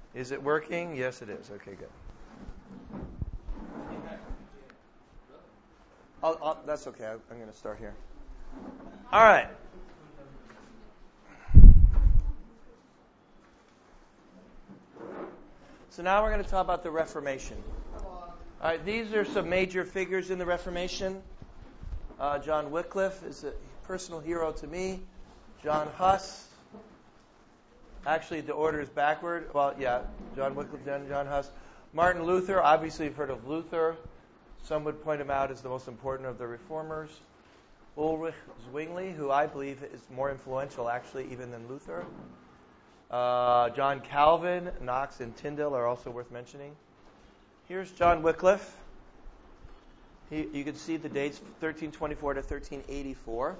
Is it working? Yes, it is. Okay, good. That's okay. I'm going to start here. All right. So now we're going to talk about the Reformation. All right, these are some major figures in the Reformation. John Wycliffe is a personal hero to me. John Huss. Actually, the order is backward. Well, yeah, John Wycliffe, then John Huss. Martin Luther. Obviously, you've heard of Luther. Some would point him out as the most important of the reformers. Ulrich Zwingli, who I believe is more influential, actually, even than Luther. John Calvin, Knox, and Tyndale are also worth mentioning. Here's John Wycliffe. You can see the dates, 1324 to 1384.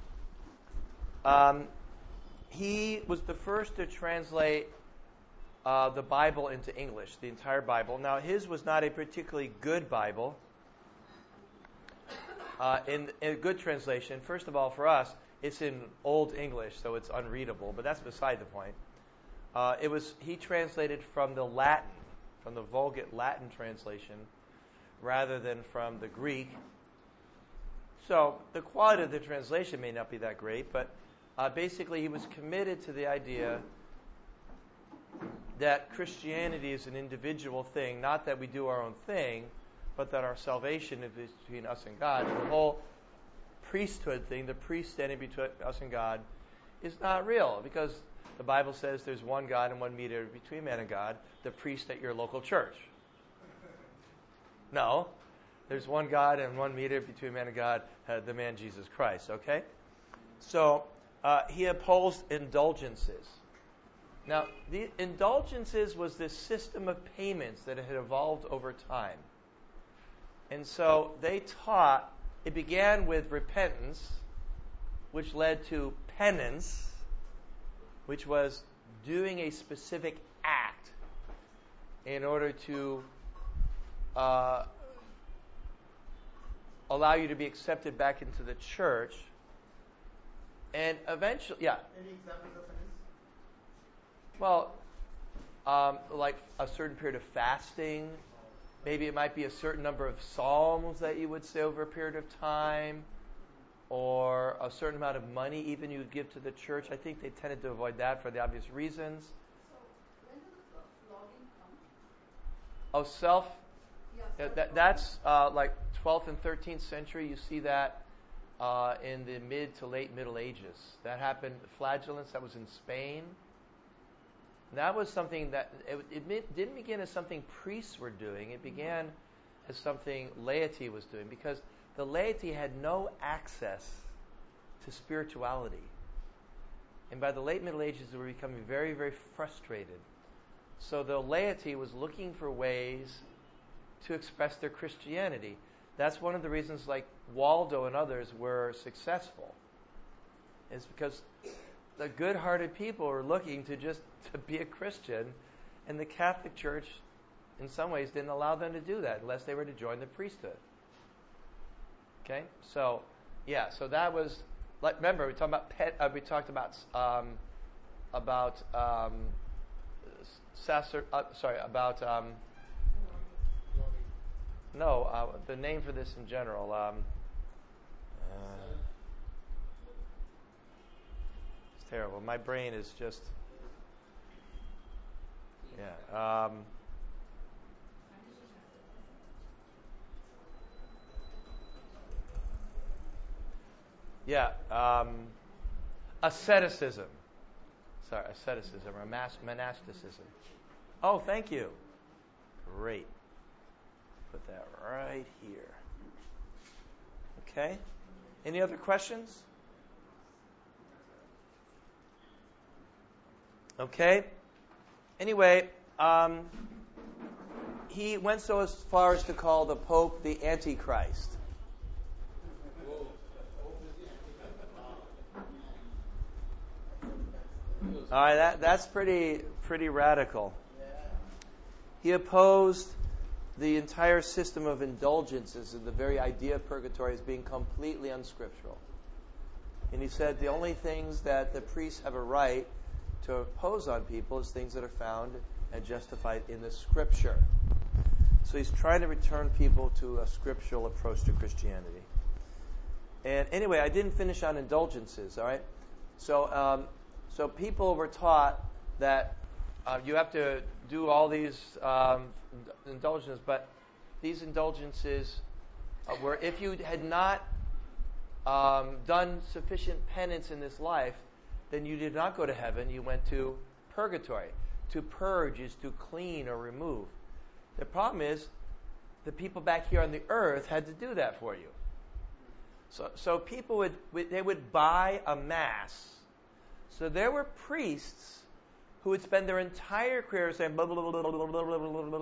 He was the first to translate the Bible into English, the entire Bible. Now, his was not a particularly good Bible. In a good translation, first of all, for us, it's in Old English, so it's unreadable, but that's beside the point. He translated from the Latin, from the Vulgate Latin translation, rather than from the Greek. So the quality of the translation may not be that great, but basically he was committed to the idea that Christianity is an individual thing, not that we do our own thing, but that our salvation is between us and God. And the whole priesthood thing, the priest standing between us and God, is not real, because the Bible says there's one God and one mediator between man and God, the priest at your local church. No, there's one God and one mediator between man and God, the man Jesus Christ, okay? So he opposed indulgences. Now, the indulgences was this system of payments that had evolved over time. And so they taught, it began with repentance, which led to penance, which was doing a specific act in order to allow you to be accepted back into the church. And eventually, yeah. Any examples of penance? Well, like a certain period of fasting. Maybe it might be a certain number of psalms that you would say over a period of time, or a certain amount of money even you would give to the church. I think they tended to avoid that for the obvious reasons. So when does the flogging come? Oh, self? Yeah, That's like 12th and 13th century. You see that in the mid to late Middle Ages. That happened, flagellants, that was in Spain. That was something that, it didn't begin as something priests were doing. It began as something laity was doing, because the laity had no access to spirituality. And by the late Middle Ages, they were becoming very, very frustrated. So the laity was looking for ways to express their Christianity. That's one of the reasons, like Waldo and others were successful. It's because the good-hearted people were looking to be a Christian, and the Catholic Church, in some ways, didn't allow them to do that unless they were to join the priesthood. Okay, so yeah, so that was. Like, remember, we talked about the name for this in general. It's terrible. My brain is just. Yeah. Asceticism. Sorry, asceticism or monasticism. Oh, thank you. Great. Put that right here. Okay. Any other questions? Okay. Anyway, he went so as far as to call the Pope the Antichrist. All right, that's pretty radical. He opposed the entire system of indulgences and the very idea of purgatory as being completely unscriptural. And he said the only things that the priests have a right to impose on people is things that are found and justified in the Scripture. So he's trying to return people to a scriptural approach to Christianity. And anyway, I didn't finish on indulgences, all right? So people were taught that you have to do all these indulgences, but these indulgences were if you had not done sufficient penance in this life, then you did not go to heaven, you went to purgatory. To purge is to clean or remove. The problem is, the people back here on the earth had to do that for you. So people would buy a mass. So there were priests who would spend their entire career saying blah, blah, blah, blah, blah, blah, blah,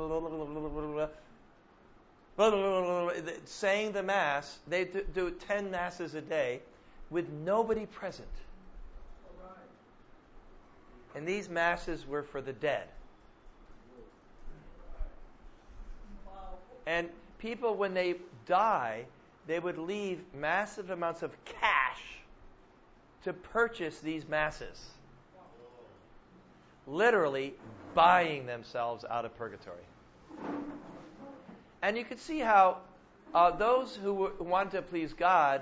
blah, blah, saying the mass. They do 10 masses a day with nobody present. And these masses were for the dead. And people, when they die, they would leave massive amounts of cash to purchase these masses. Literally buying themselves out of purgatory. And you could see how those who wanted to please God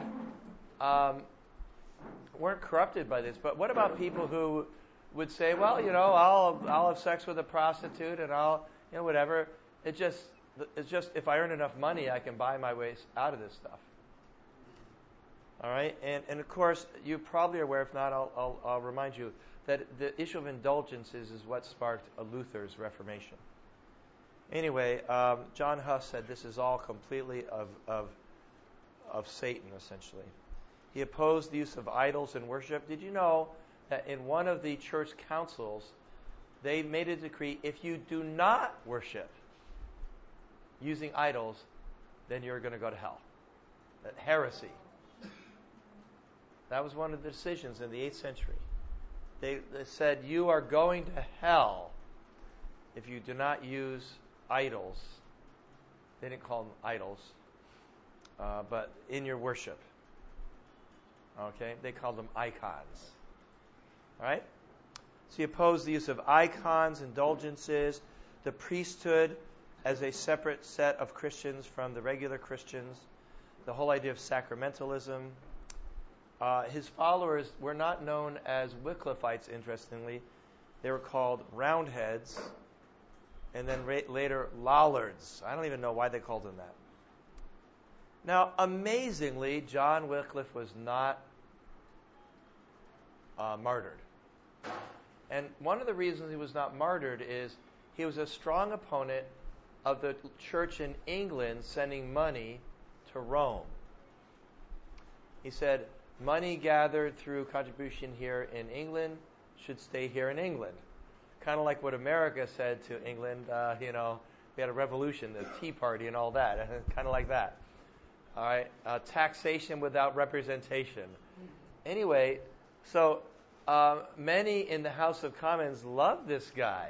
weren't corrupted by this. But what about people who would say, well, I'll have sex with a prostitute and I'll, whatever. It's just if I earn enough money, I can buy my way out of this stuff. All right, and of course, you probably are aware. If not, I'll remind you that the issue of indulgences is what sparked Luther's Reformation. Anyway, John Huss said this is all completely of Satan, essentially. He opposed the use of idols in worship. Did you know that in one of the church councils, they made a decree, if you do not worship using idols, then you're going to go to hell. That heresy. That was one of the decisions in the 8th century. They said, you are going to hell if you do not use idols. They didn't call them idols, but in your worship. Okay? They called them icons. All right? So he opposed the use of icons, indulgences, the priesthood as a separate set of Christians from the regular Christians, the whole idea of sacramentalism. His followers were not known as Wycliffites, interestingly. They were called Roundheads, and then later Lollards. I don't even know why they called them that. Now, amazingly, John Wycliffe was not martyred. And one of the reasons he was not martyred is he was a strong opponent of the church in England sending money to Rome. He said, money gathered through contribution here in England should stay here in England. Kind of like what America said to England, we had a revolution, the Tea Party and all that. Kind of like that. All right, taxation without representation. Anyway, so many in the House of Commons loved this guy.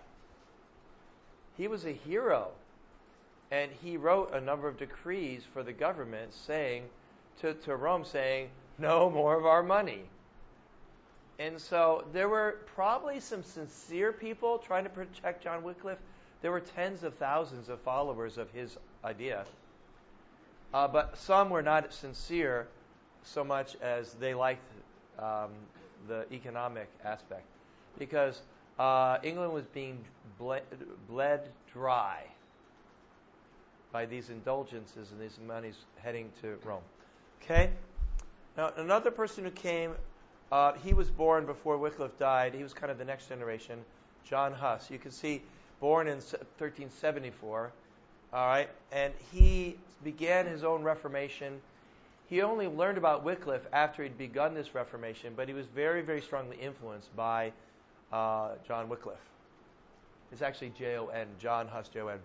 He was a hero. And he wrote a number of decrees for the government saying, to Rome saying, no more of our money. And so there were probably some sincere people trying to protect John Wycliffe. There were tens of thousands of followers of his idea. But some were not sincere so much as they liked the economic aspect. Because England was being bled dry by these indulgences and these monies heading to Rome. Okay? Now, another person who came, he was born before Wycliffe died. He was kind of the next generation, John Huss. You can see, born in 1374. All right? And he began his own Reformation. He only learned about Wycliffe after he'd begun this Reformation, but he was very, very strongly influenced by John Wycliffe. It's actually Jon, John Huss, Jon.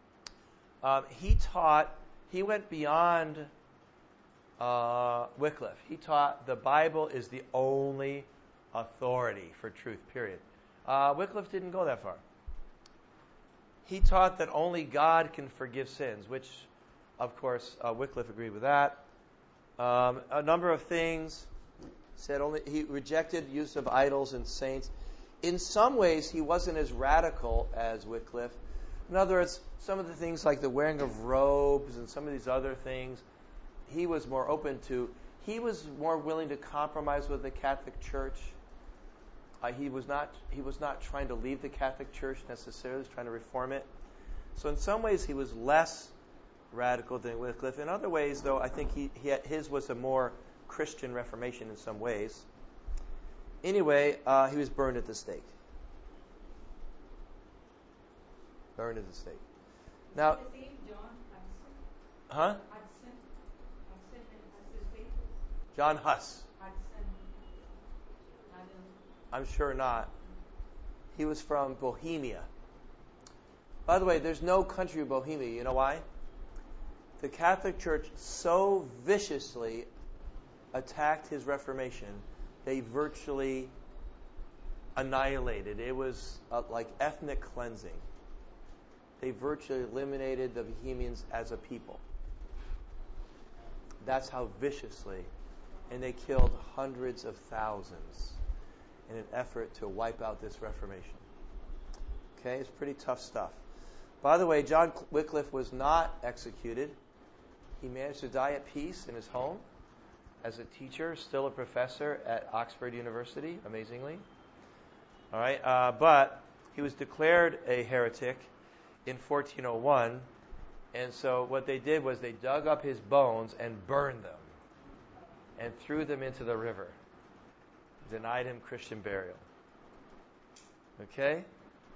He went beyond Wycliffe. He taught the Bible is the only authority for truth, period. Wycliffe didn't go that far. He taught that only God can forgive sins, which, of course, Wycliffe agreed with that. A number of things. He rejected use of idols and saints. in some ways, he wasn't as radical as Wycliffe. In other words, some of the things like the wearing of robes and some of these other things, he was more open to. He was more willing to compromise with the Catholic Church. He was not trying to leave the Catholic Church necessarily. He was trying to reform it. So in some ways, he was less radical than Wycliffe. In other ways, though, I think his was a more Christian Reformation in some ways. Anyway, he was burned at the stake. Burned at the stake. Now, The same John Hudson. huh? Hudson. Hudson has his name. John Huss. Hudson. I'm sure not. He was from Bohemia. By the way, there's no country of Bohemia. You know why? The Catholic Church so viciously attacked his Reformation, they virtually annihilated. It was like ethnic cleansing. They virtually eliminated the Bohemians as a people. That's how viciously. And they killed hundreds of thousands in an effort to wipe out this Reformation. Okay, it's pretty tough stuff. By the way, John Wycliffe was not executed. He managed to die at peace in his home as a teacher, still a professor at Oxford University, amazingly. All right, but he was declared a heretic in 1401, and so what they did was they dug up his bones and burned them and threw them into the river. Denied him Christian burial. Okay?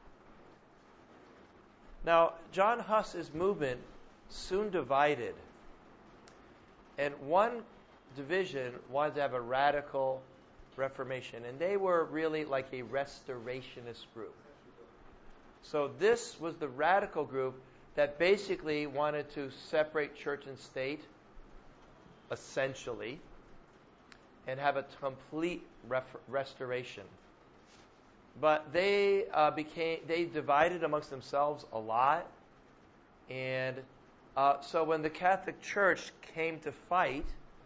Now, John Huss's movement soon divided. And one division wanted to have a radical Reformation. And they were really like a restorationist group. So this was the radical group that basically wanted to separate church and state, essentially, and have a complete restoration. But they divided amongst themselves a lot, and so when the Catholic Church came to fight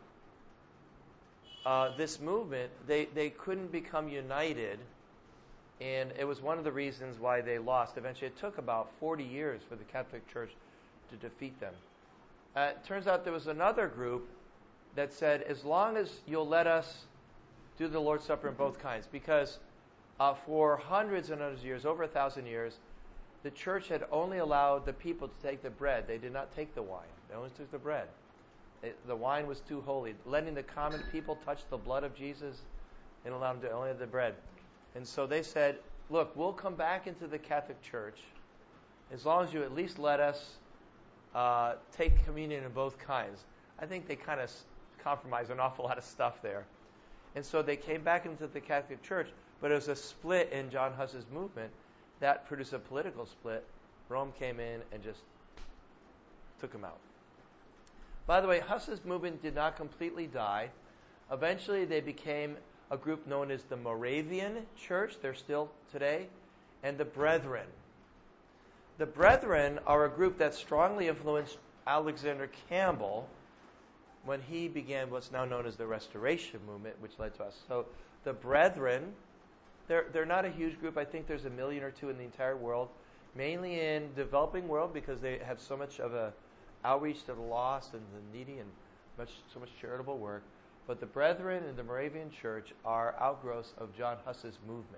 this movement, they couldn't become united, and it was one of the reasons why they lost. Eventually, it took about 40 years for the Catholic Church to defeat them. It turns out there was another group that said, as long as you'll let us do the Lord's Supper in both kinds, because for hundreds and hundreds of years, over 1,000 years, the church had only allowed the people to take the bread. They did not take the wine. They only took the bread. The wine was too holy. Letting the common people touch the blood of Jesus and allow them to only have the bread. And so they said, look, we'll come back into the Catholic Church as long as you at least let us take communion in both kinds. I think they kind of compromised an awful lot of stuff there. And so they came back into the Catholic Church, but it was a split in John Huss's movement that produced a political split. Rome came in and just took him out. By the way, Huss's movement did not completely die. Eventually they became a group known as the Moravian Church. They're still today. And the Brethren. The Brethren are a group that strongly influenced Alexander Campbell when he began what's now known as the Restoration Movement, which led to us. So the Brethren, they're not a huge group. I think there's 1 million or 2 in the entire world, mainly in developing world because they have so much of a outreach to the lost and the needy and so much charitable work. But the Brethren and the Moravian Church are outgrowths of John Huss's movement.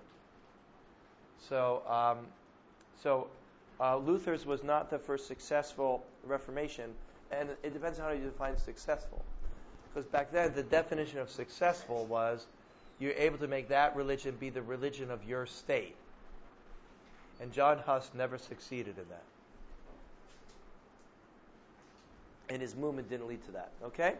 So Luther's was not the first successful Reformation, and it depends on how you define successful. Because back then, the definition of successful was you're able to make that religion be the religion of your state. And John Huss never succeeded in that. And his movement didn't lead to that. Okay?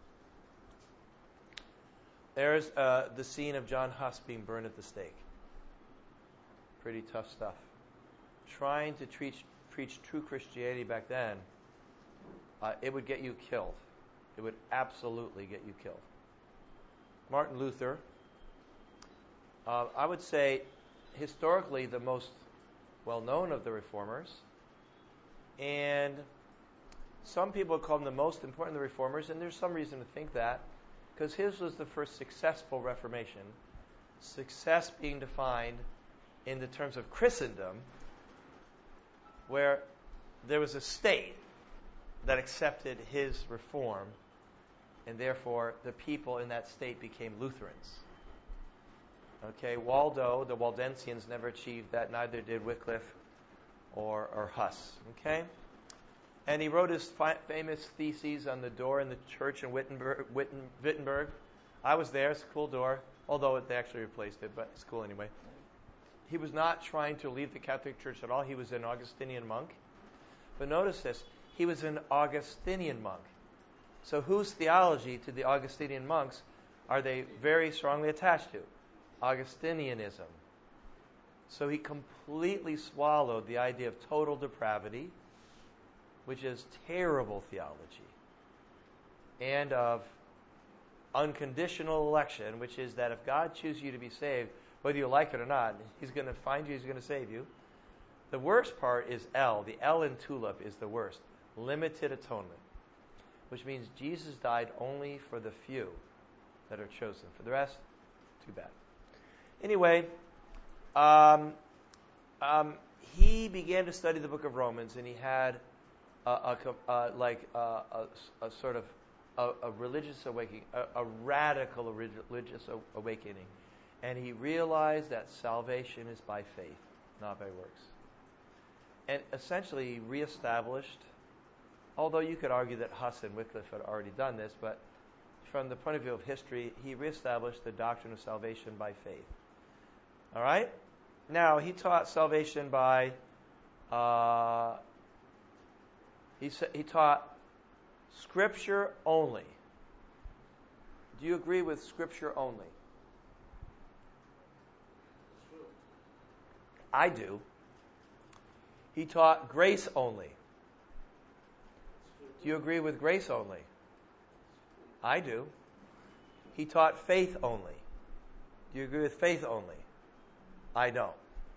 There's the scene of John Huss being burned at the stake. Pretty tough stuff. Trying to preach true Christianity back then, it would get you killed. It would absolutely get you killed. Martin Luther, I would say, historically the most well-known of the reformers, and some people call him the most important of the reformers, and there's some reason to think that, because his was the first successful Reformation. Success being defined in the terms of Christendom, where there was a state that accepted his reform, and therefore the people in that state became Lutherans. Okay, Waldo, the Waldensians never achieved that, neither did Wycliffe or Huss. Okay? And he wrote his famous theses on the door in the church in Wittenberg. I was there. It's a cool door, although they actually replaced it, but it's cool anyway. He was not trying to leave the Catholic Church at all. He was an Augustinian monk. But notice this. He was an Augustinian monk. So whose theology to the Augustinian monks are they very strongly attached to? Augustinianism. So he completely swallowed the idea of total depravity, which is terrible theology, and of unconditional election, which is that if God chooses you to be saved, whether you like it or not, He's going to find you, He's going to save you. The worst part is L. The L in TULIP is the worst. Limited atonement, which means Jesus died only for the few that are chosen. For the rest, too bad. Anyway, he began to study the book of Romans, and he had a sort of a religious awakening, a radical religious awakening. And he realized that salvation is by faith, not by works. And essentially he reestablished, although you could argue that Huss and Wycliffe had already done this, but from the point of view of history, he reestablished the doctrine of salvation by faith. All right? Now, he taught salvation by, he taught Scripture only. Do you agree with Scripture only? I do. He taught grace only. Do you agree with grace only? I do. He taught faith only. Do you agree with faith only? I don't.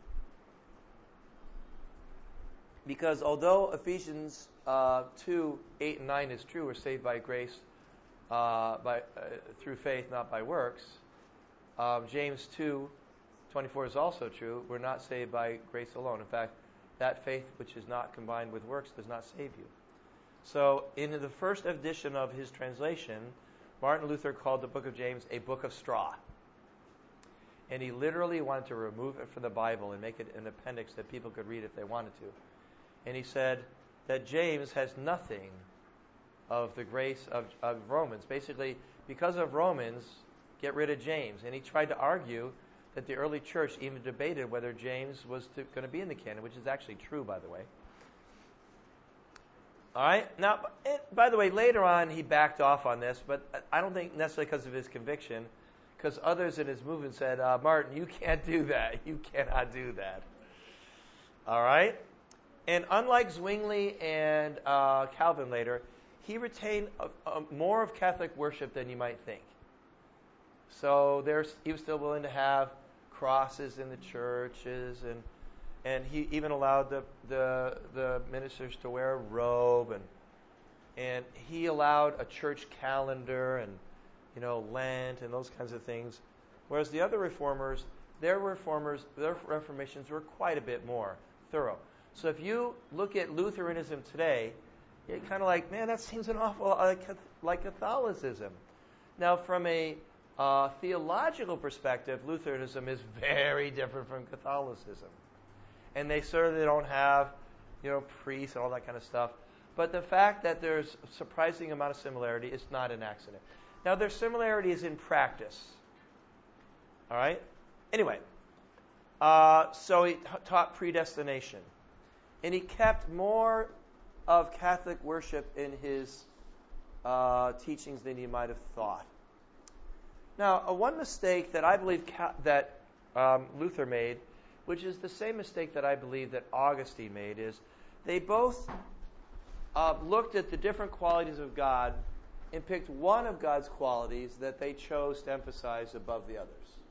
Because although Ephesians 2, 8 and 9 is true, we're saved by grace through faith, not by works. James 2, 24 is also true. We're not saved by grace alone. In fact, that faith which is not combined with works does not save you. So in the first edition of his translation, Martin Luther called the book of James a book of straw. And he literally wanted to remove it from the Bible and make it an appendix that people could read if they wanted to. And he said that James has nothing of the grace of Romans. Basically, because of Romans, get rid of James. And he tried to argue that the early church even debated whether James was going to be in the canon, which is actually true, by the way. All right? Now, by the way, later on he backed off on this, but I don't think necessarily because of his conviction, because others in his movement said, Martin, you can't do that. You cannot do that. All right? And unlike Zwingli and Calvin later, he retained more of Catholic worship than you might think. So he was still willing to have crosses in the churches, and he even allowed the ministers to wear a robe, and he allowed a church calendar and Lent and those kinds of things. Whereas the other reformers, their reformations were quite a bit more thorough. So if you look at Lutheranism today, you're kind of like, man, that seems an awful lot like Catholicism. Now, from a theological perspective, Lutheranism is very different from Catholicism. And they certainly don't have, priests and all that kind of stuff. But the fact that there's a surprising amount of similarity is not an accident. Now, their similarity is in practice. All right? Anyway, so he taught predestination. And he kept more of Catholic worship in his teachings than you might have thought. Now, one mistake that I believe that Luther made, which is the same mistake that I believe that Augustine made, is they both looked at the different qualities of God and picked one of God's qualities that they chose to emphasize above the others.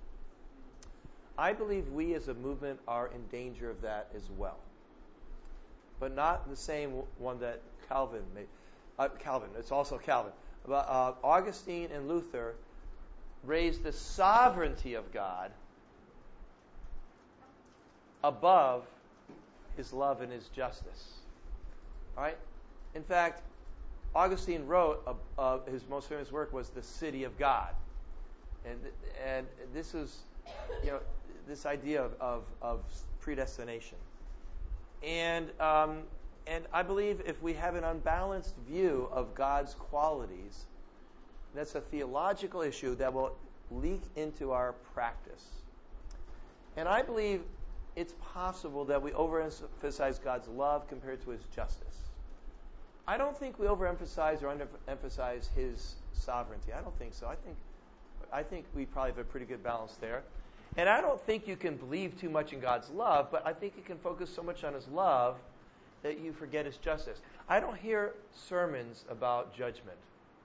I believe we as a movement are in danger of that as well. But not the same one that Calvin made. It's also Calvin. But Augustine and Luther raised the sovereignty of God above his love and his justice. All right? In fact, Augustine wrote his most famous work was The City of God. And this is, this idea of predestination. And I believe if we have an unbalanced view of God's qualities, that's a theological issue that will leak into our practice. And I believe it's possible that we overemphasize God's love compared to his justice. I don't think we overemphasize or underemphasize his sovereignty. I don't think so. I think we probably have a pretty good balance there. And I don't think you can believe too much in God's love, but I think you can focus so much on his love that you forget his justice. I don't hear sermons about judgment.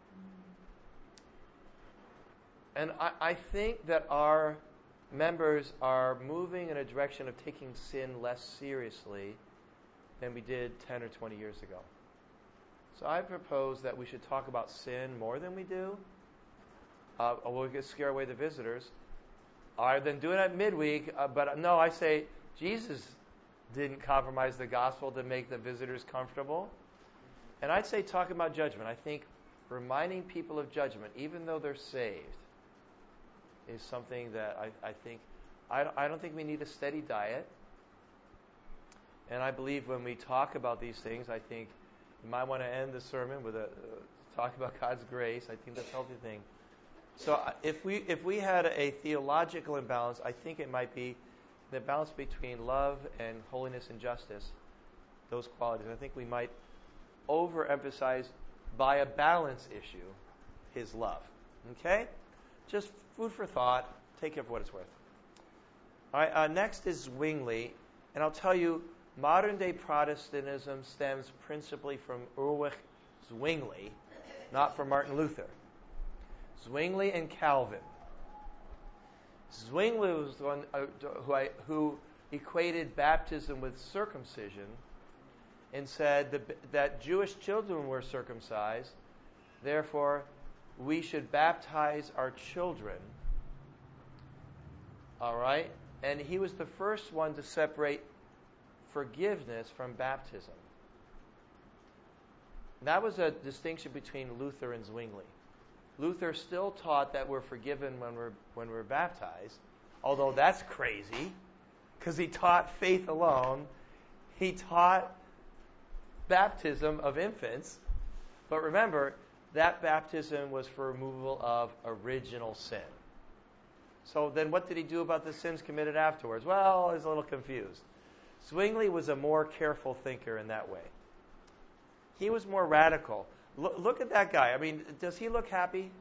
And I think that our members are moving in a direction of taking sin less seriously than we did 10 or 20 years ago. So I propose that we should talk about sin more than we do. We'll scare away the visitors. I've been doing it at midweek, but no, I say Jesus didn't compromise the gospel to make the visitors comfortable. And I'd say talking about judgment. I think reminding people of judgment, even though they're saved, is something that I don't think we need a steady diet. And I believe when we talk about these things, I think you might want to end the sermon with talk about God's grace. I think that's a healthy thing. So if we had a theological imbalance, I think it might be the balance between love and holiness and justice, those qualities. I think we might overemphasize by a balance issue his love. Okay? Just food for thought. Take it for what it's worth. All right, next is Zwingli. And I'll tell you, modern-day Protestantism stems principally from Ulrich Zwingli, not from Martin Luther. Zwingli and Calvin. Zwingli was the one who equated baptism with circumcision and said that Jewish children were circumcised, therefore we should baptize our children. All right? And he was the first one to separate forgiveness from baptism. And that was a distinction between Luther and Zwingli. Luther still taught that we're forgiven when we're baptized, although that's crazy, because he taught faith alone. He taught baptism of infants, but remember, that baptism was for removal of original sin. So then what did he do about the sins committed afterwards? Well, I was a little confused. Zwingli was a more careful thinker in that way. He was more radical. Look at that guy. I mean, does he look happy?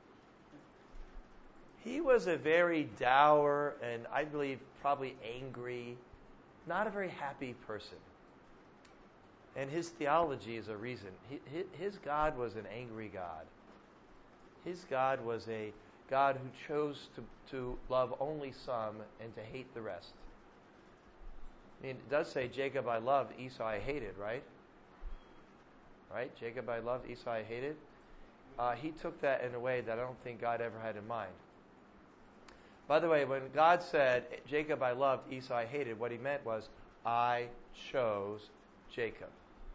He was a very dour and I believe probably angry, not a very happy person. And his theology is a reason. His God was an angry God. His God was a God who chose to love only some and to hate the rest. I mean, it does say, Jacob I loved, Esau I hated, right? Right? Jacob I loved, Esau I hated. He took that in a way that I don't think God ever had in mind. By the way, when God said, Jacob I loved, Esau I hated, what he meant was, I chose Jacob.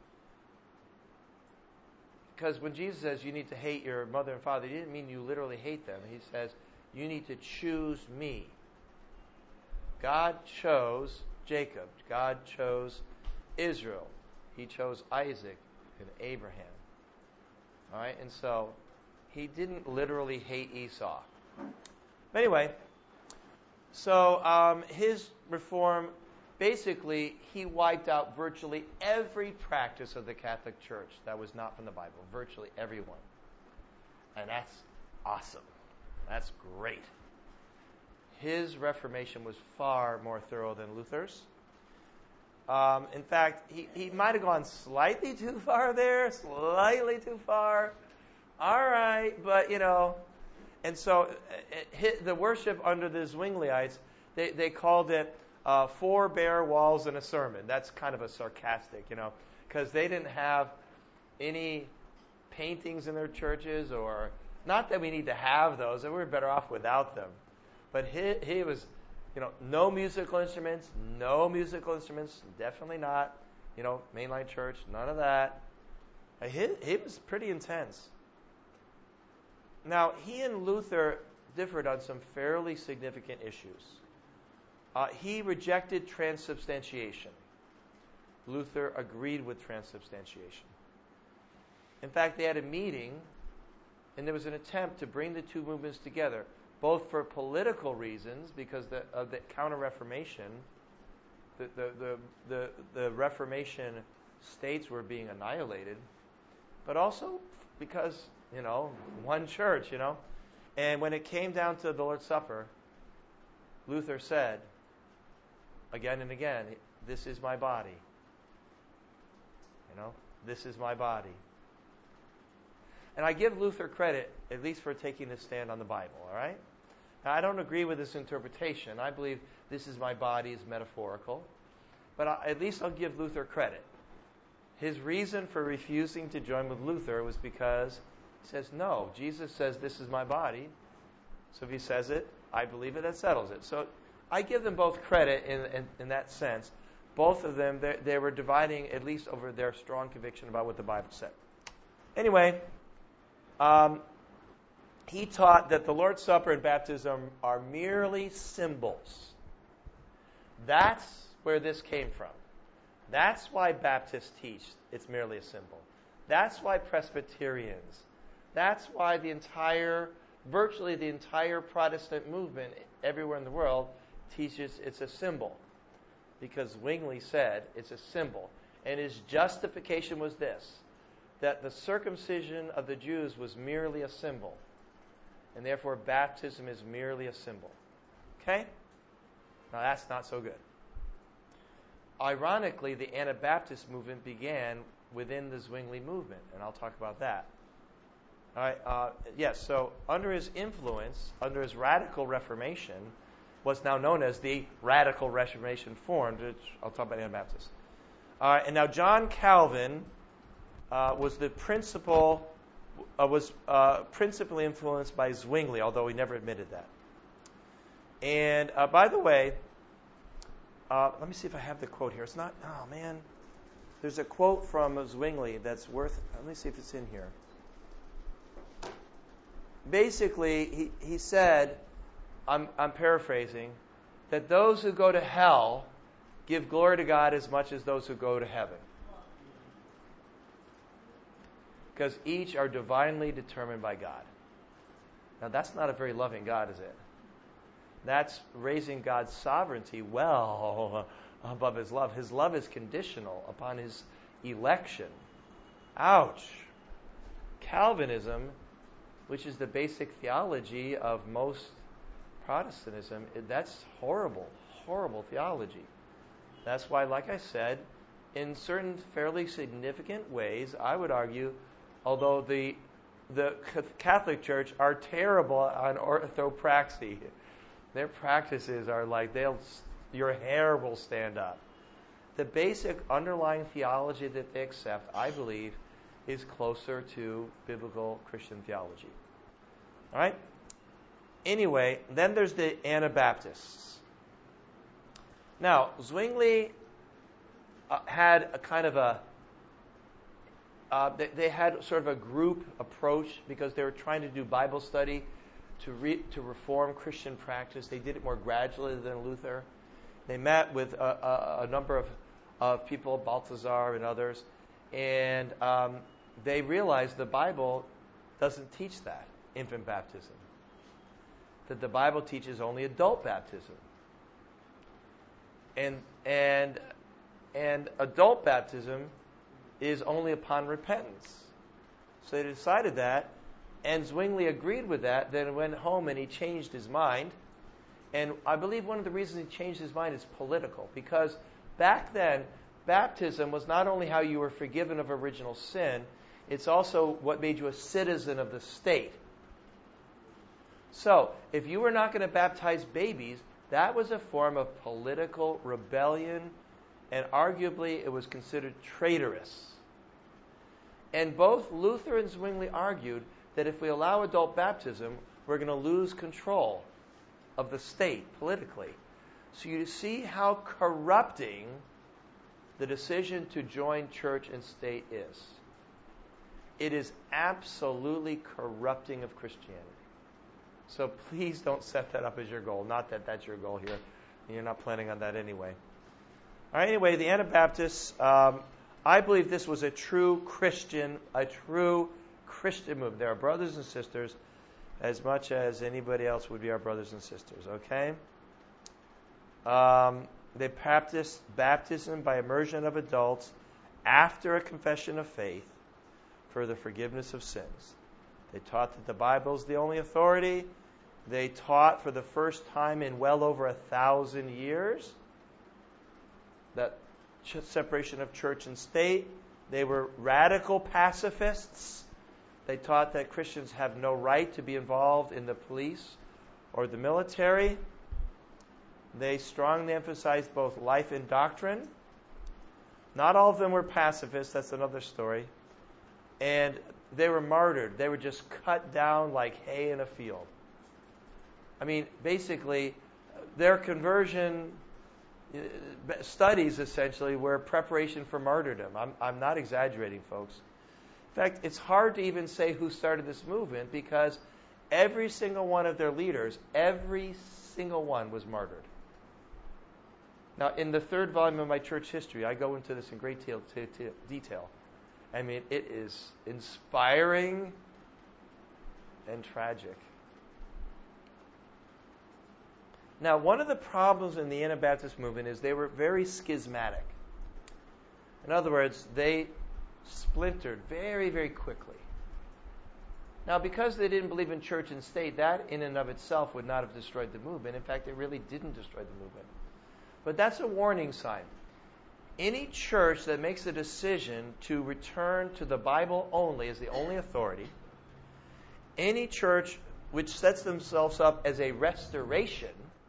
Because when Jesus says you need to hate your mother and father, he didn't mean you literally hate them. He says you need to choose me. God chose Jacob. God chose Israel. He chose Isaac and Abraham. All right, and so he didn't literally hate Esau. But anyway, so his reform, basically, he wiped out virtually every practice of the Catholic Church that was not from the Bible. Virtually everyone. And that's awesome. That's great. His Reformation was far more thorough than Luther's. In fact, he might have gone slightly too far there, slightly too far. All right, but, and so the worship under the Zwingliites, they called it 4 bare walls and a sermon. That's kind of a sarcastic, because they didn't have any paintings in their churches, or not that we need to have those, and we're better off without them. But he was No musical instruments, definitely not. Mainline church, none of that. It was pretty intense. Now, he and Luther differed on some fairly significant issues. He rejected transubstantiation. Luther agreed with transubstantiation. In fact, they had a meeting, and there was an attempt to bring the two movements together, both for political reasons, because of the Counter-Reformation, the Reformation states were being annihilated, but also because, one church, And when it came down to the Lord's Supper, Luther said, again and again, this is my body. This is my body. And I give Luther credit, at least for taking a stand on the Bible, all right? Now, I don't agree with this interpretation. I believe this is my body is metaphorical. But at least I'll give Luther credit. His reason for refusing to join with Luther was because he says, no, Jesus says this is my body. So if he says it, I believe it, that settles it. So I give them both credit in that sense. Both of them, they were dividing at least over their strong conviction about what the Bible said. Anyway, he taught that the Lord's Supper and baptism are merely symbols. That's where this came from. That's why Baptists teach it's merely a symbol. That's why Presbyterians. That's why virtually the entire Protestant movement everywhere in the world teaches it's a symbol. Because Zwingli said it's a symbol. And his justification was this, that the circumcision of the Jews was merely a symbol. And therefore baptism is merely a symbol. Okay? Now that's not so good. Ironically, the Anabaptist movement began within the Zwingli movement, and I'll talk about that. All right. So under his influence, under his radical Reformation, what's now known as the Radical Reformation formed, which I'll talk about Anabaptists. All right, and now John Calvin was principally influenced by Zwingli, although he never admitted that. And by the way, let me see if I have the quote here. It's not. Oh man, there's a quote from Zwingli that's worth. Let me see if it's in here. Basically, he said, I'm paraphrasing, that those who go to hell give glory to God as much as those who go to heaven. Because each are divinely determined by God. Now, that's not a very loving God, is it? That's raising God's sovereignty well above His love. His love is conditional upon His election. Ouch. Calvinism, which is the basic theology of most Protestantism, that's horrible, horrible theology. That's why, like I said, in certain fairly significant ways, I would argue, although the Catholic Church are terrible on orthopraxy, their practices are like your hair will stand up. The basic underlying theology that they accept, I believe, is closer to biblical Christian theology. All right? Anyway, then there's the Anabaptists. Now, Zwingli had a kind of they had sort of a group approach because they were trying to do Bible study to reform Christian practice. They did it more gradually than Luther. They met with a number of people, Balthasar and others, and they realized the Bible doesn't teach that, infant baptism. That the Bible teaches only adult baptism. And adult baptism is only upon repentance. So they decided that, and Zwingli agreed with that, then went home and he changed his mind. And I believe one of the reasons he changed his mind is political, because back then, baptism was not only how you were forgiven of original sin, it's also what made you a citizen of the state. So, if you were not going to baptize babies, that was a form of political rebellion, and arguably it was considered traitorous. And both Luther and Zwingli argued that if we allow adult baptism, we're going to lose control of the state politically. So you see how corrupting the decision to join church and state is. It is absolutely corrupting of Christianity. So please don't set that up as your goal. Not that that's your goal here. You're not planning on that anyway. All right, anyway, the Anabaptists, I believe this was a true Christian movement. They are brothers and sisters as much as anybody else would be our brothers and sisters, okay? They practiced baptism by immersion of adults after a confession of faith for the forgiveness of sins. They taught that the Bible is the only authority. They taught for the first time in well over 1,000 years that separation of church and state. They were radical pacifists. They taught that Christians have no right to be involved in the police or the military. They strongly emphasized both life and doctrine. Not all of them were pacifists. That's another story. And they were martyred. They were just cut down like hay in a field. I mean, basically, their conversion studies essentially were preparation for martyrdom. I'm not exaggerating, folks. In fact, it's hard to even say who started this movement because every single one of their leaders, every single one was martyred. Now, in the third volume of my church history, I go into this in great detail. I mean, it is inspiring and tragic. Now, one of the problems in the Anabaptist movement is they were very schismatic. In other words, they splintered very, very quickly. Now, because they didn't believe in church and state, that in and of itself would not have destroyed the movement. In fact, it really didn't destroy the movement. But that's a warning sign. Any church that makes a decision to return to the Bible only as the only authority, any church which sets themselves up as a restoration,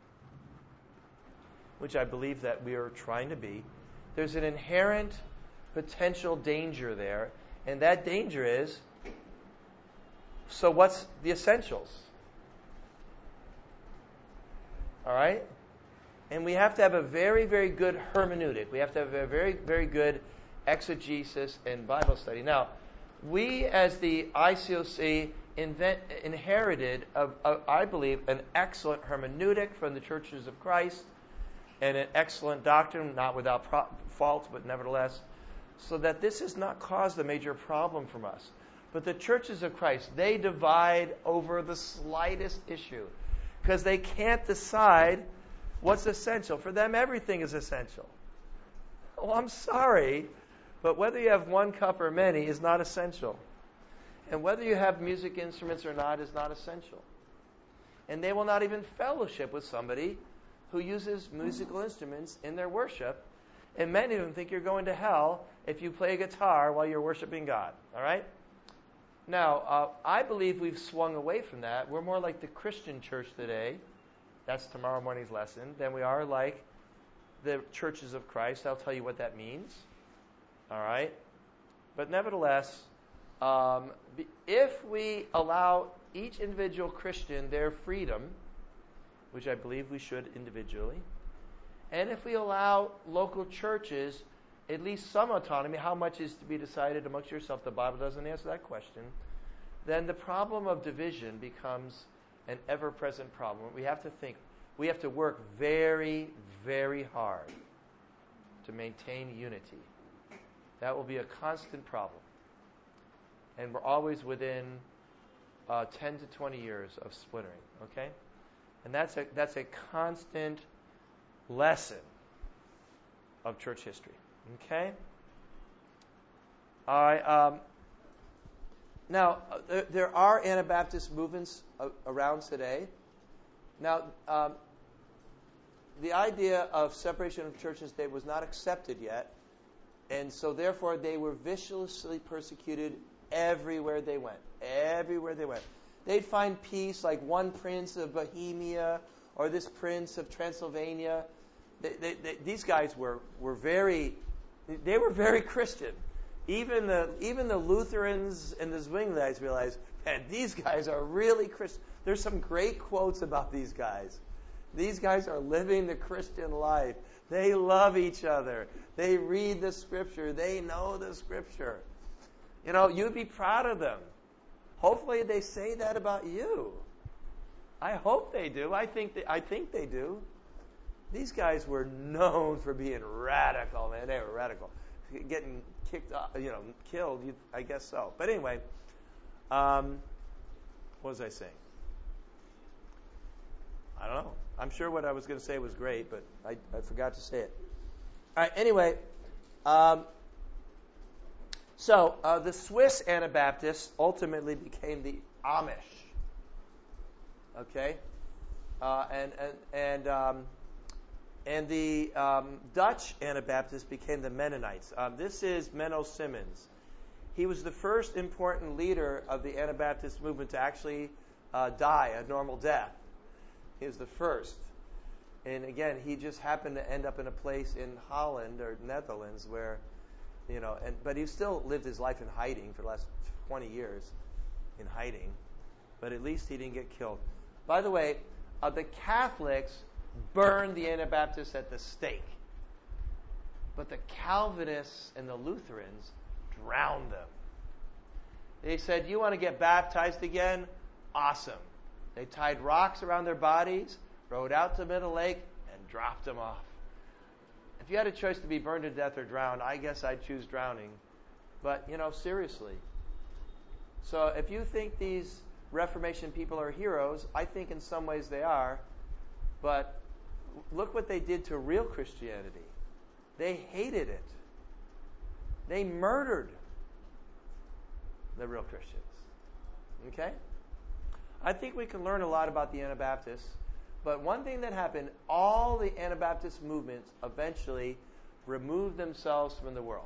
which I believe that we are trying to be, there's an inherent potential danger there. And that danger is, so what's the essentials? All right? And we have to have a very, very good hermeneutic. We have to have a very, very good exegesis and Bible study. Now, we as the ICOC inherited, I believe, an excellent hermeneutic from the churches of Christ and an excellent doctrine, not without fault, but nevertheless, so that this has not caused a major problem from us. But the churches of Christ, they divide over the slightest issue because they can't decide what's essential. For them, everything is essential. Well, I'm sorry, but whether you have one cup or many is not essential. And whether you have music instruments or not is not essential. And they will not even fellowship with somebody who uses musical instruments in their worship. And many of them think you're going to hell if you play a guitar while you're worshiping God. All right? Now, I believe we've swung away from that. We're more like the Christian church today. That's tomorrow morning's lesson. Than we are like the churches of Christ. I'll tell you what that means. All right? But nevertheless, if we allow each individual Christian their freedom, which I believe we should individually, and if we allow local churches at least some autonomy, how much is to be decided amongst yourself? The Bible doesn't answer that question. Then the problem of division becomes an ever-present problem. We have to think, we have to work very, very hard to maintain unity. That will be a constant problem. And we're always within 10 to 20 years of splintering, okay? And that's a constant lesson of church history, okay? All right. Now, there are Anabaptist movements around today. Now, the idea of separation of church and state was not accepted yet, and so therefore they were viciously persecuted everywhere they went. Everywhere they went. They'd find peace like one prince of Bohemia or this prince of Transylvania. These guys were very Christian. Even the Lutherans and the Zwinglites realized, man, these guys are really Christian. There's some great quotes about these guys. These guys are living the Christian life. They love each other. They read the Scripture. They know the Scripture. You'd be proud of them. Hopefully they say that about you. I hope they do. I think they do. These guys were known for being radical, man. They were radical. Getting kicked off, killed, I guess so. But anyway, what was I saying? I don't know. I'm sure what I was going to say was great, but I forgot to say it. All right, anyway, so the Swiss Anabaptists ultimately became the Amish. Okay? And the Dutch Anabaptists became the Mennonites. This is Menno Simons. He was the first important leader of the Anabaptist movement to actually die a normal death. He was the first. And again, he just happened to end up in a place in Holland or Netherlands where, but he still lived his life in hiding for the last 20 years in hiding. But at least he didn't get killed. By the way, the Catholics burned the Anabaptists at the stake. But the Calvinists and the Lutherans drowned them. They said, you want to get baptized again? Awesome. They tied rocks around their bodies, rowed out to Middle Lake, and dropped them off. If you had a choice to be burned to death or drowned, I guess I'd choose drowning. But, seriously. So if you think these Reformation people are heroes, I think in some ways they are. But look what they did to real Christianity. They hated it. They murdered the real Christians. Okay? I think we can learn a lot about the Anabaptists. But one thing that happened, all the Anabaptist movements eventually removed themselves from the world.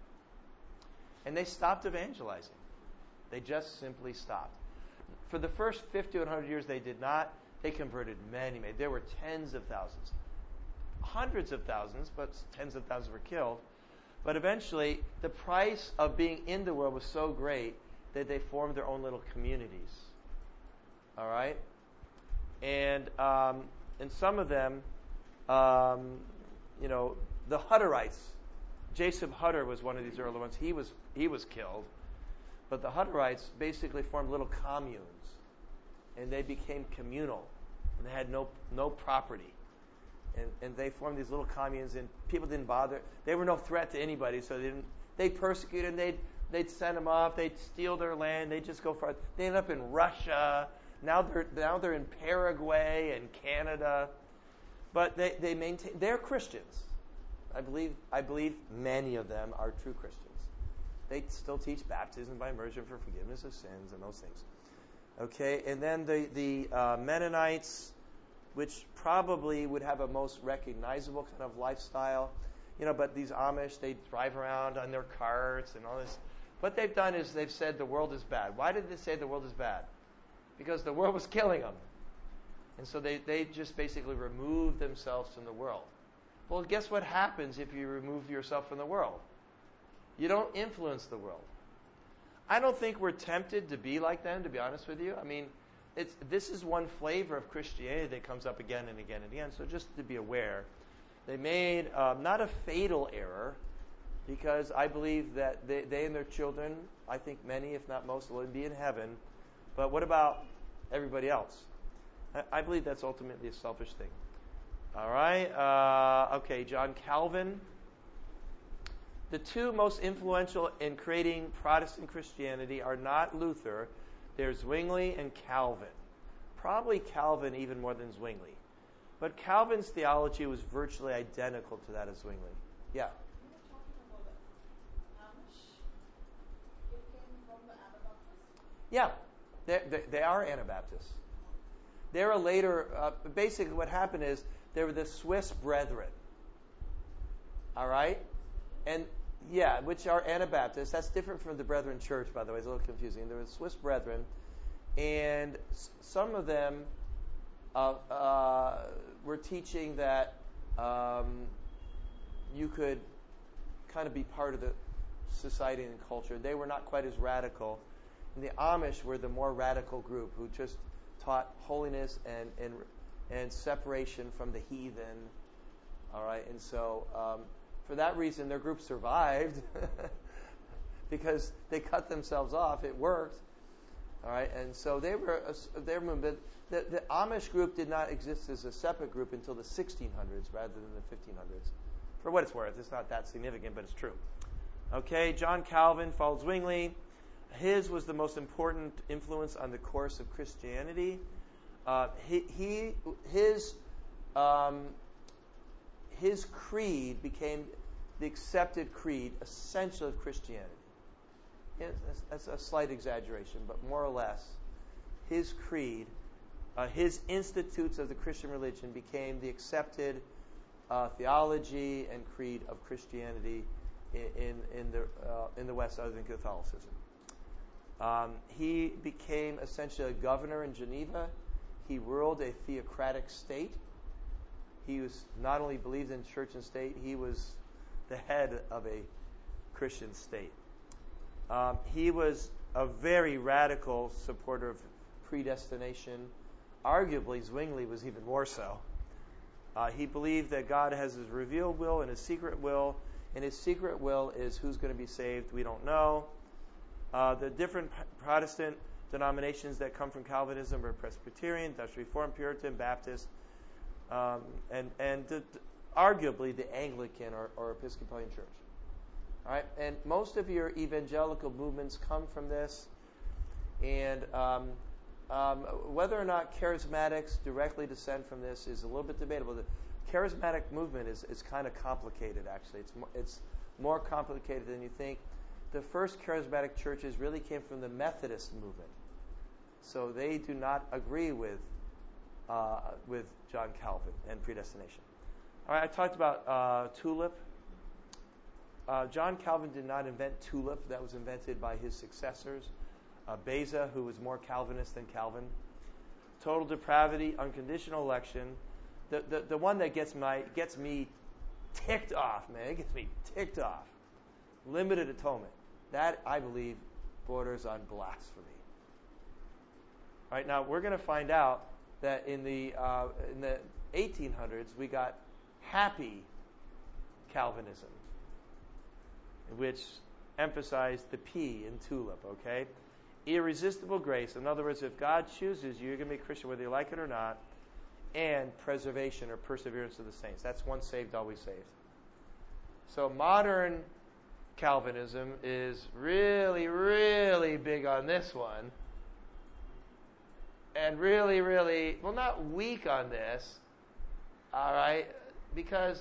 And they stopped evangelizing. They just simply stopped. For the first 50 to 100 years, they did not. They converted many. There were tens of thousands. Hundreds of thousands, but tens of thousands were killed. But eventually, the price of being in the world was so great that they formed their own little communities. All right? And some of them, the Hutterites. Jacob Hutter was one of these early ones. He was killed. But the Hutterites basically formed little communes. And they became communal. And they had no property. And they formed these little communes, and people didn't bother. They were no threat to anybody, so they persecuted, and they'd send them off, they'd steal their land, they'd just go far. They ended up in Russia. Now they're in Paraguay and Canada. But they maintain, they're Christians. I believe many of them are true Christians. They still teach baptism by immersion for forgiveness of sins and those things. Okay, and then the Mennonites, which probably would have a most recognizable kind of lifestyle, but these Amish, they drive around on their carts and all this. What they've done is they've said the world is bad. Why did they say the world is bad? Because the world was killing them. And so they just basically removed themselves from the world. Well, guess what happens if you remove yourself from the world? You don't influence the world. I don't think we're tempted to be like them, to be honest with you. I mean, this is one flavor of Christianity that comes up again and again and again. So just to be aware, they made not a fatal error, because I believe that they and their children, I think many, if not most, will be in heaven. But what about everybody else? I believe that's ultimately a selfish thing. All right. Okay, John Calvin. The two most influential in creating Protestant Christianity are not Luther. They're Zwingli and Calvin. Probably Calvin even more than Zwingli. But Calvin's theology was virtually identical to that of Zwingli. Yeah? You were talking about the Amish. It came from the Anabaptists? Yeah, they are Anabaptists. They're a later, basically what happened is they were the Swiss Brethren. All right? And yeah, which are Anabaptists. That's different from the Brethren Church, by the way. It's a little confusing. They're the Swiss Brethren. And some of them were teaching that you could kind of be part of the society and culture. They were not quite as radical. And the Amish were the more radical group who just taught holiness and separation from the heathen. All right, and so for that reason, their group survived because they cut themselves off. It worked. All right, and so they were but the Amish group did not exist as a separate group until the 1600s rather than the 1500s. For what it's worth, it's not that significant, but it's true. Okay, John Calvin followed Zwingli. His was the most important influence on the course of Christianity. His creed became the accepted creed, essential of Christianity. That's a slight exaggeration, but more or less, his creed, his institutes of the Christian religion became the accepted theology and creed of Christianity in the West, other than Catholicism. He became essentially a governor in Geneva. He ruled a theocratic state. He was not only believed in church and state, he was the head of a Christian state. He was a very radical supporter of predestination. Arguably, Zwingli was even more so. He believed that God has his revealed will and his secret will, and his secret will is who's going to be saved. We don't know. The different Protestant denominations that come from Calvinism are Presbyterian, Dutch Reformed, Puritan, Baptist, and arguably the Anglican or Episcopalian Church. All right, and most of your evangelical movements come from this, and whether or not charismatics directly descend from this is a little bit debatable. The charismatic movement is kind of complicated, actually. It's more complicated than you think. The first charismatic churches really came from the Methodist movement, so they do not agree with John Calvin and predestination. All right, I talked about tulip. John Calvin did not invent tulip. That was invented by his successors. Beza, who was more Calvinist than Calvin. Total depravity, unconditional election. The one that gets me ticked off, man. It gets me ticked off. Limited atonement. That, I believe, borders on blasphemy. All right, now we're going to find out that in the 1800s we got happy Calvinism, which emphasized the P in tulip, okay? Irresistible grace. In other words, if God chooses you, you're going to be a Christian whether you like it or not. And preservation or perseverance of the saints. That's once saved, always saved. So modern Calvinism is really, really big on this one. And really, really, well, not weak on this, all right? Because,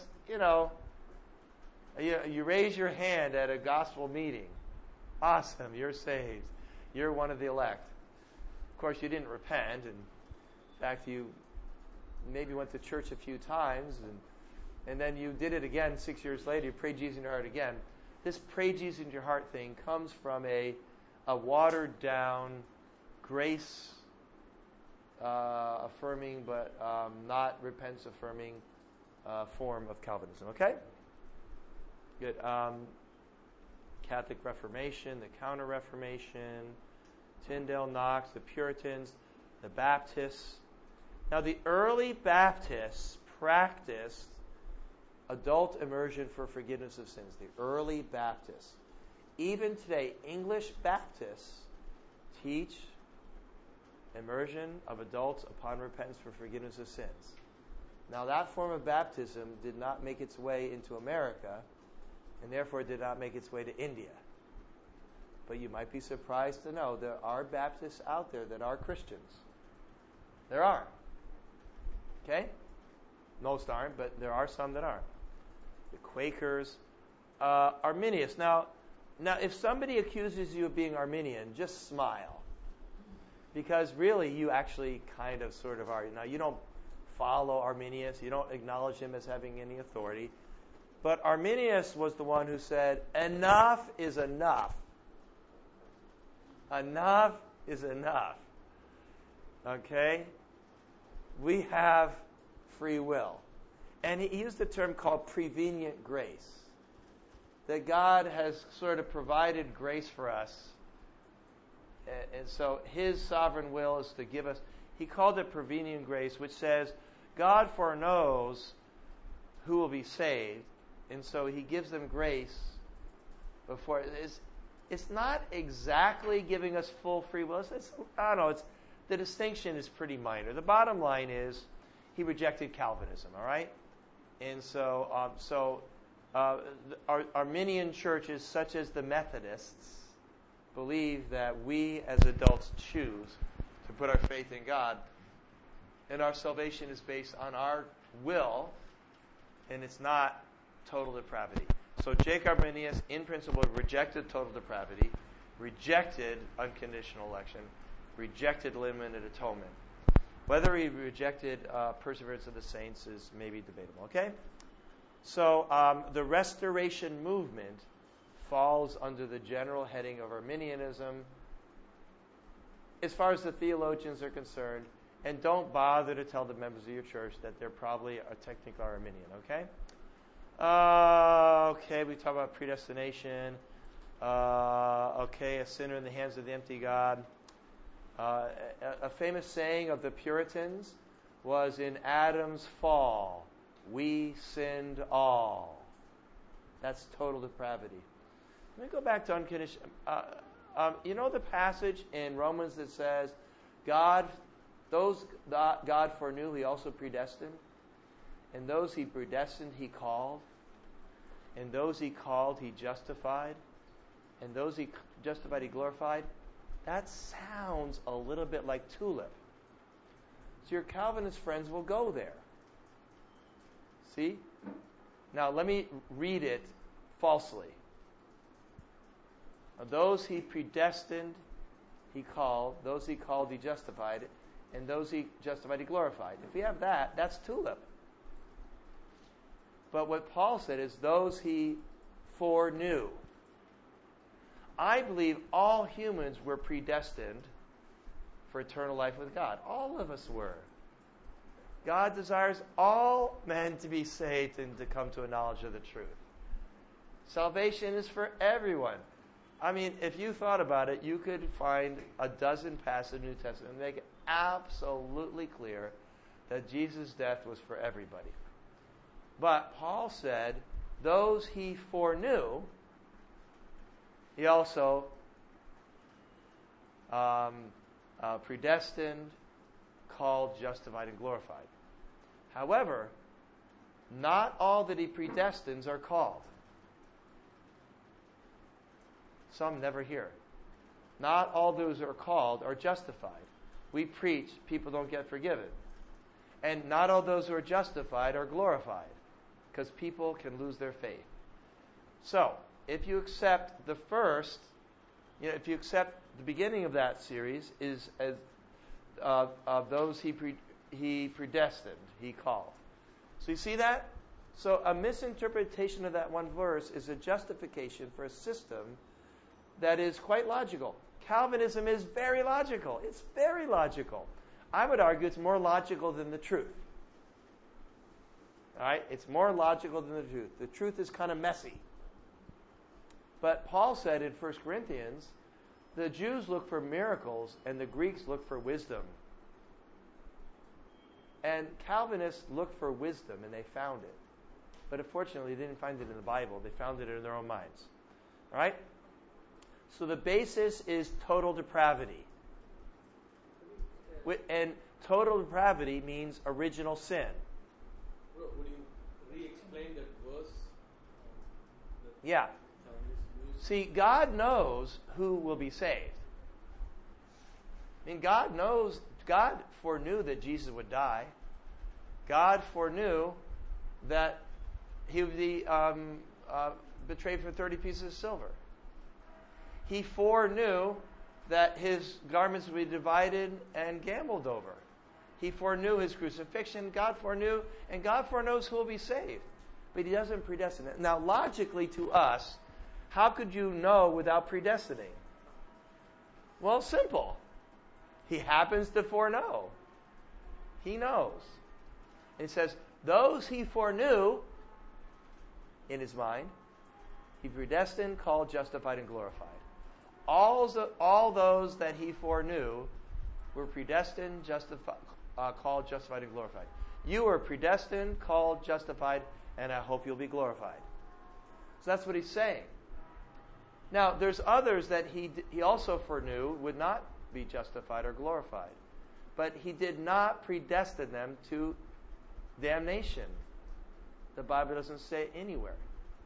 you raise your hand at a gospel meeting. Awesome, you're saved. You're one of the elect. Of course, you didn't repent. And in fact, you maybe went to church a few times, and then you did it again 6 years later. You prayed Jesus in your heart again. This pray Jesus in your heart thing comes from a watered-down, grace-affirming, but not repentance-affirming form of Calvinism. Okay? Good. Catholic Reformation, the Counter-Reformation, Tyndale, Knox, the Puritans, the Baptists. Now, the early Baptists practiced adult immersion for forgiveness of sins. The early Baptists. Even today, English Baptists teach immersion of adults upon repentance for forgiveness of sins. Now, that form of baptism did not make its way into America, and therefore did not make its way to India. But you might be surprised to know there are Baptists out there that are Christians. There are. Okay? Most aren't, but there are some that are. The Quakers. Arminius. Now, if somebody accuses you of being Arminian, just smile. Because really, you actually kind of sort of are. Now, you don't follow Arminius. You don't acknowledge him as having any authority. But Arminius was the one who said, enough is enough. Enough is enough. Okay? We have free will. And he used a term called prevenient grace. That God has sort of provided grace for us. And so his sovereign will is to give us, he called it prevenient grace, which says God foreknows who will be saved, and so he gives them grace before. It's not exactly giving us full free will. I don't know. The distinction is pretty minor. The bottom line is he rejected Calvinism, all right? And so Arminian churches, such as the Methodists, believe that we as adults choose to put our faith in God, and our salvation is based on our will, and it's not total depravity. So Jake Arminius, in principle, rejected total depravity, rejected unconditional election, rejected limited atonement. Whether he rejected perseverance of the saints is maybe debatable. Okay? So the Restoration movement falls under the general heading of Arminianism as far as the theologians are concerned, and don't bother to tell the members of your church that they're probably a technical Arminian, okay? Okay, we talk about predestination. Okay, a sinner in the hands of the empty God. A famous saying of the Puritans was, in Adam's fall, we sinned all. That's total depravity. Let me go back to unconditional. You know the passage in Romans that says, God foreknew, he also predestined. And those he predestined, he called. And those he called, he justified. And those he justified, he glorified. That sounds a little bit like tulip. So your Calvinist friends will go there. See? Now let me read it falsely. Those he predestined, he called. Those he called, he justified. And those he justified, he glorified. If we have that, that's tulip. But what Paul said is those he foreknew. I believe all humans were predestined for eternal life with God. All of us were. God desires all men to be saved and to come to a knowledge of the truth. Salvation is for everyone. I mean, if you thought about it, you could find a dozen passages in the New Testament and make it absolutely clear that Jesus' death was for everybody. But Paul said, those he foreknew, he also predestined, called, justified, and glorified. However, not all that he predestines are called. Some never hear. Not all those who are called are justified. We preach, people don't get forgiven. And not all those who are justified are glorified, because people can lose their faith. So, if you accept the first, if you accept the beginning of that series is as those he predestined, he called. So you see that? So a misinterpretation of that one verse is a justification for a system that is quite logical. Calvinism is very logical. It's very logical. I would argue it's more logical than the truth. All right? It's more logical than the truth. The truth is kind of messy. But Paul said in 1 Corinthians, the Jews look for miracles and the Greeks look for wisdom. And Calvinists looked for wisdom and they found it. But unfortunately, they didn't find it in the Bible. They found it in their own minds. All right? So the basis is total depravity. And total depravity means original sin. Would you re-explain that verse? Yeah. See, God knows who will be saved. I mean, God foreknew that Jesus would die. God foreknew that he would be betrayed for 30 pieces of silver. He foreknew that his garments would be divided and gambled over. He foreknew his crucifixion. God foreknew, and God foreknows who will be saved. But he doesn't predestine it. Now, logically to us, how could you know without predestining? Well, simple. He happens to foreknow. He knows. And he says, those he foreknew in his mind, he predestined, called, justified, and glorified. All those that he foreknew were predestined, called, justified, and glorified. You are predestined, called, justified, and I hope you'll be glorified. So that's what he's saying. Now, there's others that he also foreknew would not be justified or glorified. But he did not predestine them to damnation. The Bible doesn't say it anywhere.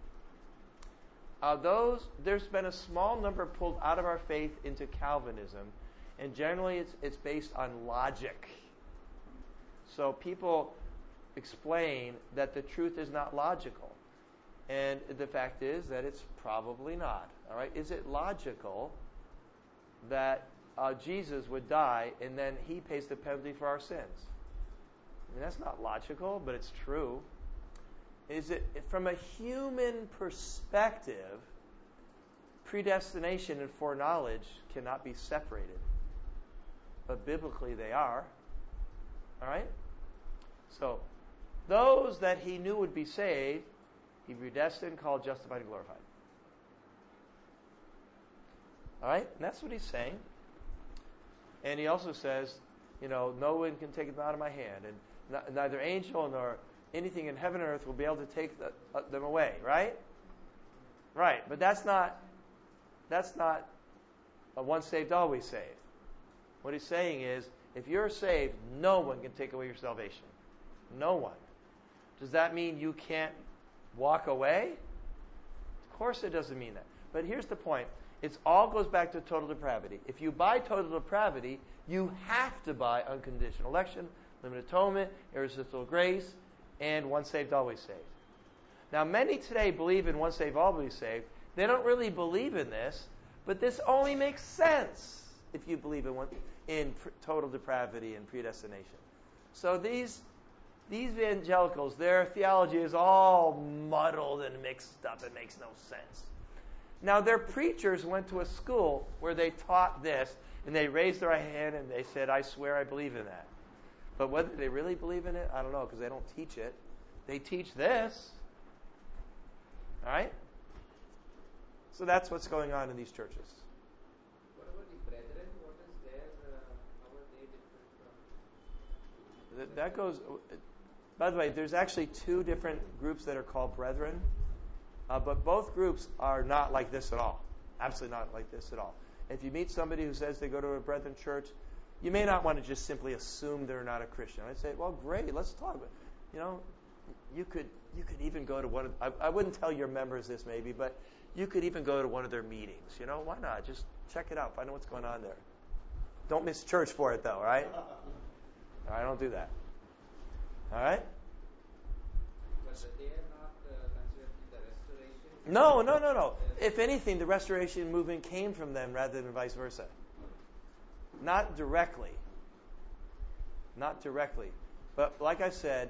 There's been a small number pulled out of our faith into Calvinism, and generally it's based on logic. So people explain that the truth is not logical. And the fact is that it's probably not. All right? Is it logical that Jesus would die and then he pays the penalty for our sins? I mean, that's not logical, but it's true. Is it, from a human perspective, predestination and foreknowledge cannot be separated. But biblically they are. All right? So, those that he knew would be saved, he predestined, called, justified, and glorified. All right? And that's what he's saying. And he also says, no one can take them out of my hand. And neither angel nor anything in heaven and earth will be able to take them away. Right? Right. But that's not a once saved, always saved. What he's saying is, if you're saved, no one can take away your salvation. No one. Does that mean you can't walk away? Of course it doesn't mean that. But here's the point. It all goes back to total depravity. If you buy total depravity, you have to buy unconditional election, limited atonement, irresistible grace, and once saved, always saved. Now, many today believe in once saved, always saved. They don't really believe in this, but this only makes sense if you believe in total depravity and predestination. So these evangelicals, their theology is all muddled and mixed up. It makes no sense. Now, their preachers went to a school where they taught this, and they raised their hand and they said, I swear I believe in that. But whether they really believe in it, I don't know, because they don't teach it. They teach this. All right? So that's what's going on in these churches. What about the brethren? What is their, how are they different from? That goes... By the way, there's actually two different groups that are called brethren. But both groups are not like this at all. Absolutely not like this at all. If you meet somebody who says they go to a brethren church, you may not want to just simply assume they're not a Christian. I'd say, well, great, let's talk. You could even go to one of... I wouldn't tell your members this maybe, but you could even go to one of their meetings. Why not? Just check it out. Find out what's going on there. Don't miss church for it, though, all right? All right, don't do that. All right? But they are not considered the restoration? No. If anything, the restoration movement came from them rather than vice versa. Not directly. But like I said,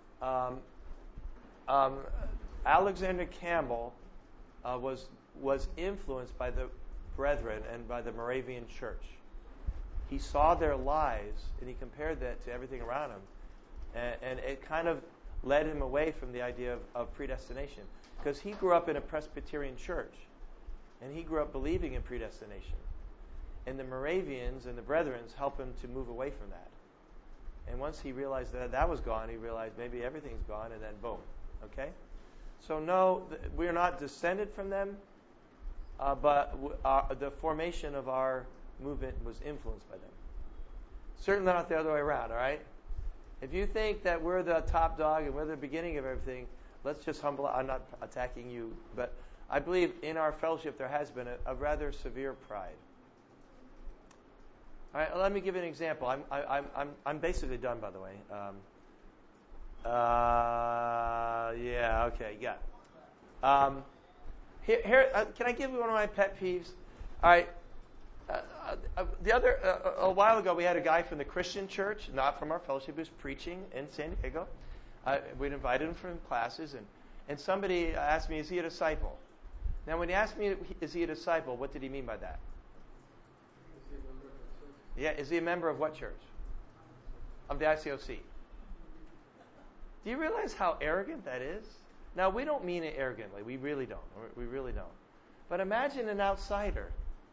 Alexander Campbell was influenced by the Brethren and by the Moravian Church. He saw their lives and he compared that to everything around him. And it kind of led him away from the idea of predestination. Because he grew up in a Presbyterian church. And he grew up believing in predestination. And the Moravians and the Brethrens helped him to move away from that. And once he realized that was gone, he realized maybe everything's gone, and then boom. Okay? So no, we're not descended from them, but the formation of our movement was influenced by them. Certainly not the other way around, all right? If you think that we're the top dog and we're the beginning of everything, let's just humble. I'm not attacking you, but I believe in our fellowship there has been a rather severe pride. All right, let me give you an example. I'm basically done, by the way. Here, can I give you one of my pet peeves? All right. A while ago, we had a guy from the Christian church, not from our fellowship, who was preaching in San Diego. We'd invited him from classes, and somebody asked me, is he a disciple? Now, when he asked me, is he a disciple, what did he mean by that? Yeah, is he a member of what church? Of the ICOC. Do you realize how arrogant that is? Now, we don't mean it arrogantly. We really don't. We really don't. But imagine an outsider.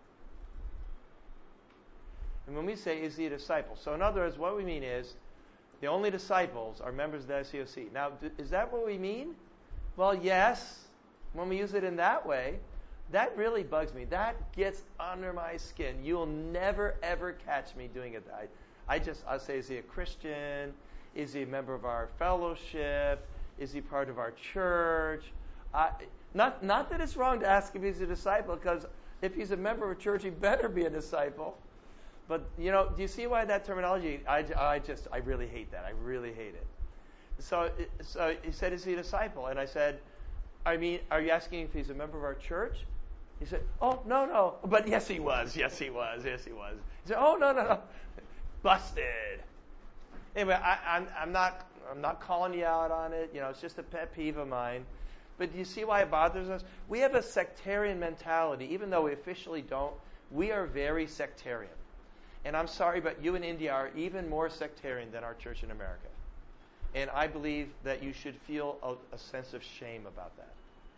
And when we say, is he a disciple? So in other words, what we mean is, The only disciples are members of the SCOC. Now, is that what we mean? Well, yes. When we use it in that way, that really bugs me. That gets under my skin. You'll never, ever catch me doing it. I'll say, is he a Christian? Is he a member of our fellowship? Is he part of our church? Not that it's wrong to ask if he's a disciple, because if he's a member of a church, he better be a disciple. But, do you see why that terminology, I really hate that. I really hate it. So he said, is he a disciple? And I said, are you asking if he's a member of our church? He said, oh, no. But yes, he was. Yes, he was. He said, oh, no. Busted. Anyway, I'm not calling you out on it. It's just a pet peeve of mine. But do you see why it bothers us? We have a sectarian mentality. Even though we officially don't, we are very sectarian. And I'm sorry, but you in India are even more sectarian than our church in America. And I believe that you should feel a sense of shame about that.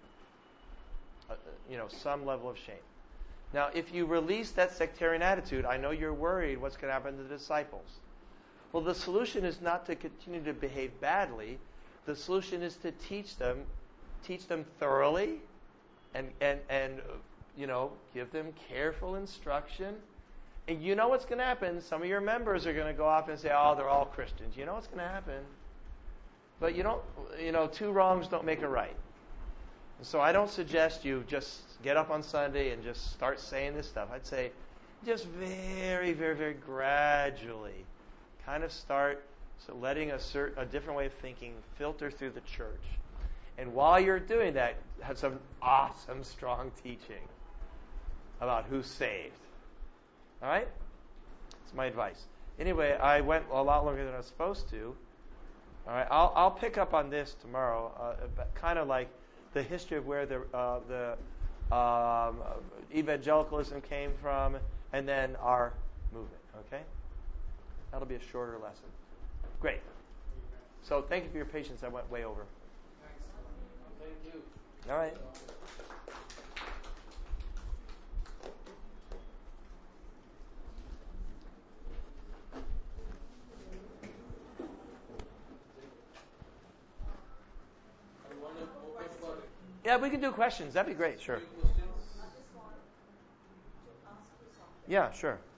Some level of shame. Now, if you release that sectarian attitude, I know you're worried what's going to happen to the disciples. Well, the solution is not to continue to behave badly. The solution is to teach them thoroughly, and give them careful instruction. And you know what's going to happen? Some of your members are going to go off and say, oh, they're all Christians. You know what's going to happen? But two wrongs don't make a right. And so I don't suggest you just get up on Sunday and just start saying this stuff. I'd say just very, very, very gradually kind of start letting a different way of thinking filter through the church. And while you're doing that, have some awesome, strong teaching about who's saved. All right? That's my advice. Anyway, I went a lot longer than I was supposed to. All right, I'll pick up on this tomorrow, kind of like the history of where the evangelicalism came from, and then our movement. Okay? That'll be a shorter lesson. Great. So thank you for your patience. I went way over. Thank you. All right. Yeah, we can do questions. That'd be great. Sure. Questions? I just want to ask you something. Yeah, sure.